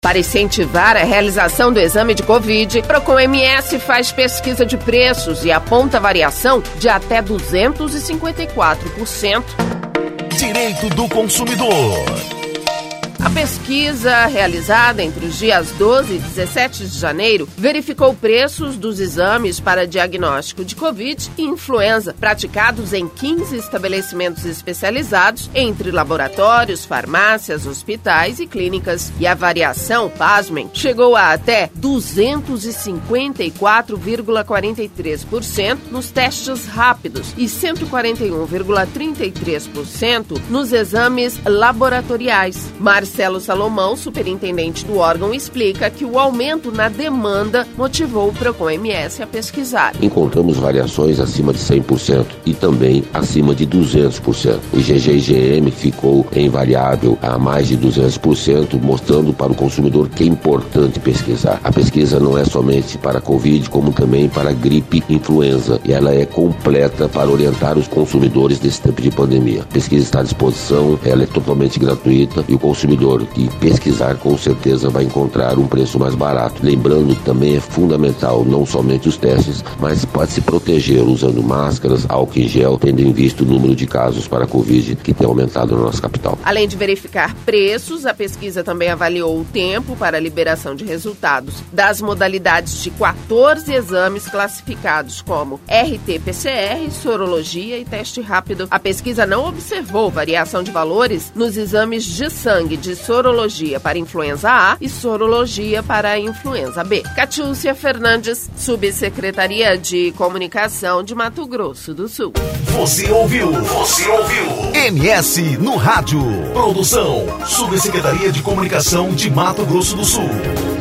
Para incentivar a realização do exame de Covid, Procon-MS faz pesquisa de preços e aponta variação de até 254%. Direito do consumidor. A pesquisa, realizada entre os dias 12 e 17 de janeiro, verificou preços dos exames para diagnóstico de Covid e influenza praticados em 15 estabelecimentos especializados, entre laboratórios, farmácias, hospitais e clínicas. E a variação, pasmem, chegou a até 254,43% nos testes rápidos e 141,33% nos exames laboratoriais. Marcelo Salomão, superintendente do órgão, explica que o aumento na demanda motivou o Procon-MS a pesquisar. Encontramos variações acima de 100% e também acima de 200%. O IgG-IgM ficou em variável a mais de 200%, mostrando para o consumidor que é importante pesquisar. A pesquisa não é somente para a Covid, como também para a gripe e influenza, e ela é completa para orientar os consumidores desse tempo de pandemia. A pesquisa está à disposição, ela é totalmente gratuita e o consumidor que pesquisar com certeza vai encontrar um preço mais barato. Lembrando que também é fundamental não somente os testes, mas pode se proteger usando máscaras, álcool em gel, tendo em vista o número de casos para a Covid que tem aumentado na nossa capital. Além de verificar preços, a pesquisa também avaliou o tempo para a liberação de resultados das modalidades de 14 exames classificados como RT-PCR, sorologia e teste rápido. A pesquisa não observou variação de valores nos exames de sangue de sorologia para influenza A e sorologia para a influenza B. Catiúcia Fernandes, Subsecretaria de Comunicação de Mato Grosso do Sul. Você ouviu MS no rádio. Produção, Subsecretaria de Comunicação de Mato Grosso do Sul.